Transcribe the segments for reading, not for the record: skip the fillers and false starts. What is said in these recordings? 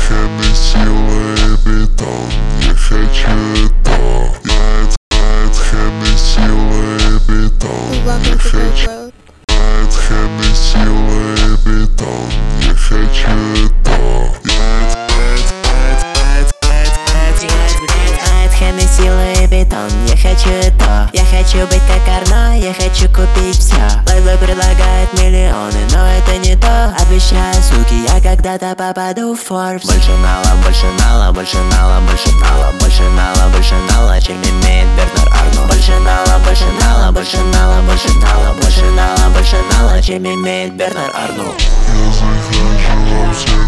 Хеннесси, Луи Виттон, я хочу это. Хеннесси, Луи Виттон, я хочу. Хеннесси, Луи Виттон, я хочу это. Хеннесси, Луи Виттон, я хочу это. Я хочу быть как Арно, я хочу купить все. Лейблы предлагают миллионы, но это не то. Обещаю, суки, я когда-то попаду в Forbes. Больше нала, больше нала, больше нала, больше нала, больше нала, больше нала, чем имеет Бернард Арно. Больше нала, больше нала, больше нала, больше нала, больше нала, больше нала, чем имеет Бернард Арно. Я захожу во все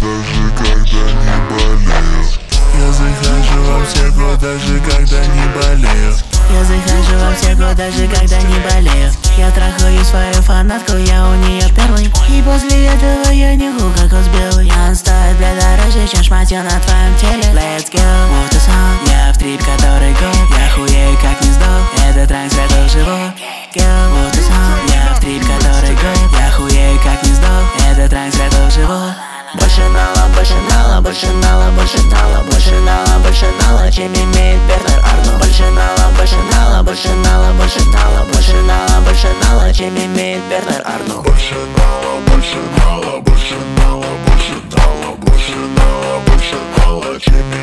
годы, даже когда не болею. Я захожу во все годы, даже когда не болею. Я трахаю свою фанатку, я у нее первый. И после этого я не ху, как он белый. Он стоит, бля, дороже, чем шматье на твоем теле. Let's go, move the song. Я в трип, который год. Я хуею, как не сдох. Это транс, это живот. Go, move the song. Я в трип, который год. Я хуею, как не сдох. Это транс, это живот. Больше нала, больше нала, больше нала, больше нала, больше нала, больше нала, чем имеет Бернард Арно. Больше нала, больше нала, больше нала, больше нала, больше нала, больше нала, чем имеет Бернард Арно. Больше нала, больше нала, больше нала, больше нала, больше нала, больше нала, чем